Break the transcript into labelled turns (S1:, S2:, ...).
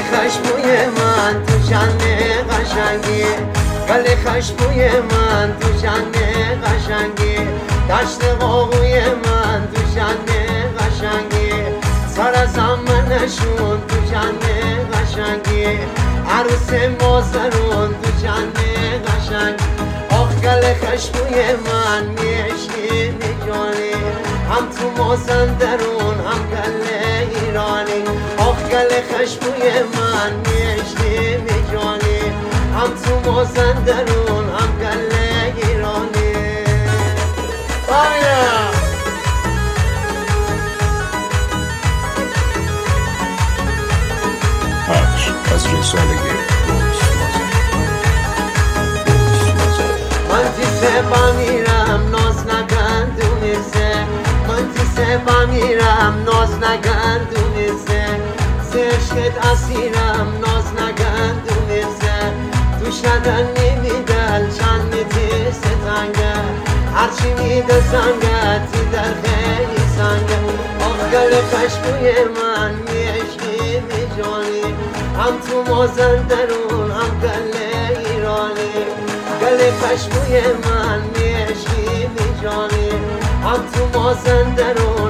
S1: خشموی من تو جنه قشنگی، گل خشموی من تو جنه قشنگی، دشت قاقوی من تو جنه قشنگی، سر از نشون تو جنه قشنگی، عروس مازرون تو جنه قشنگ. آخ گل خشموی من میشی میجانی، هم تو مازندرون هم گل ایرانی. آخ گل خشموی من میشی میجانی، هم تو مازندرون هم گل ایرانی. باید
S2: پخش از رسالگی
S1: من تیسه با میرم ناز نگندونیسه، من تیسه با میرم ناز نگندونیسه، عشقت اسیرم ناز نگندونیسه، تو شدن نمیدل چند میتیسه تنگه، هرچی میده زنگه تی در خیلی سنگه. آخ گل خشموی من میشی میجانی، هم تو مازندرون هم گل ایرانی. گل خشموی من میشی میجانی، هم تو مازندرون